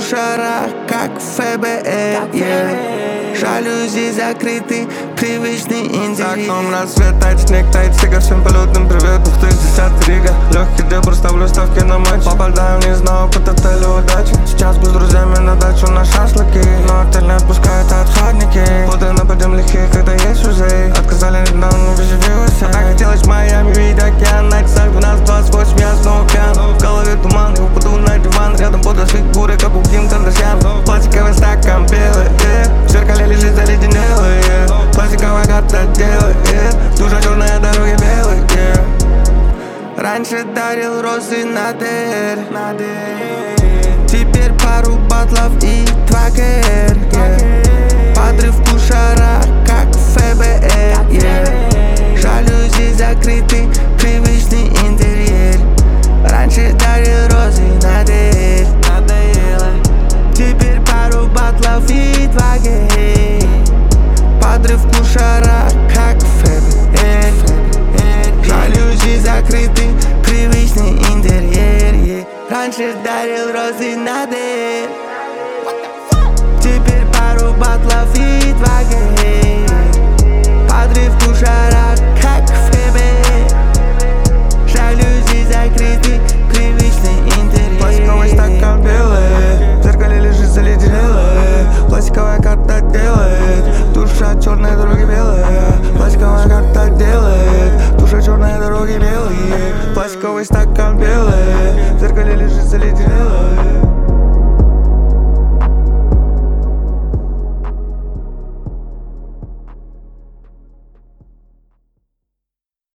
шарах, как ФБР, Жалюзи закрыты, привычный интерьер. За окном рассвет, тает снег, тает снега. Всем полетным привет, 2010 Рига. Легкий дебр, ставлю ставки на матч. Попадаю, не знаю, под отелю удачи. Сейчас бы с друзьями на дачу на шашлыки, но отель не отпускает отходники. Плоты на подъем лихие, когда есть уже. Отказали недавно, вижу. А так хотелось в Майами, видеть океан. На часах 12:28, я снова пьян. В голове туман, я упаду на диван. Рядом будут фигуры, как у Ким Кардашьян. Пластиковый стакан белый, в зеркале лежит заледенелый, пластиковая карта делает, душа черная, дороги белые, Раньше дарил розы на ДР, теперь пару батлов и 2 ГР, Подрыв в шарах, как ФБР, Жалюзи закрыты, привычный интерьер. Раньше дарил розы на ДР, теперь пару батлов и 2 ГР. Подрыв в шарах, как ФБР, Жалюзи закрыты, привычный интерьер, Раньше дарил розы на ДР, теперь пару батлов и 2 ГР. Подрыв в шарах, как ФБР, Жалюзи закрыты, привычный интерьер. Пластиковый стакан белый, в зеркале лежит заледенелый, пластиковая карта делает, душа черная, дороги белые. Пластиковая карта делает, душа черная, дороги белые. Пластиковый стакан белый, в зеркале лежит заледенелый.